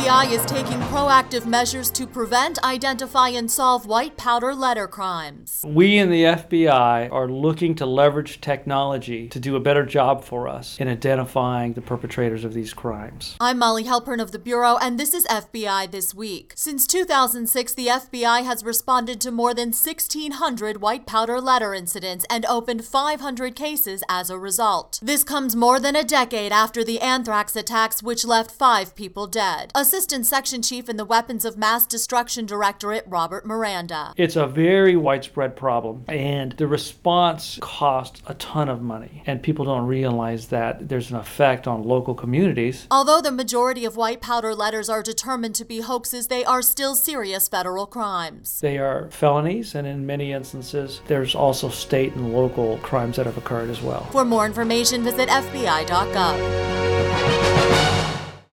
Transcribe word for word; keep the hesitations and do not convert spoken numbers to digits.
B I is taking proactive measures to prevent, identify, and solve white powder letter crimes. We in the F B I are looking to leverage technology to do a better job for us in identifying the perpetrators of these crimes. I'm Molly Halpern of the Bureau, and this is F B I This Week. Since two thousand six, the F B I has responded to more than sixteen hundred white powder letter incidents and opened five hundred cases as a result. This comes more than a decade after the anthrax attacks, which left five people dead. Assistant Section Chief in the Weapons of Mass Destruction Directorate, Robert Miranda. It's a very widespread problem, and the response costs a ton of money, and people don't realize that there's an effect on local communities. Although the majority of white powder letters are determined to be hoaxes, they are still serious federal crimes. They are felonies, and in many instances, there's also state and local crimes that have occurred as well. For more information, visit F B I dot gov.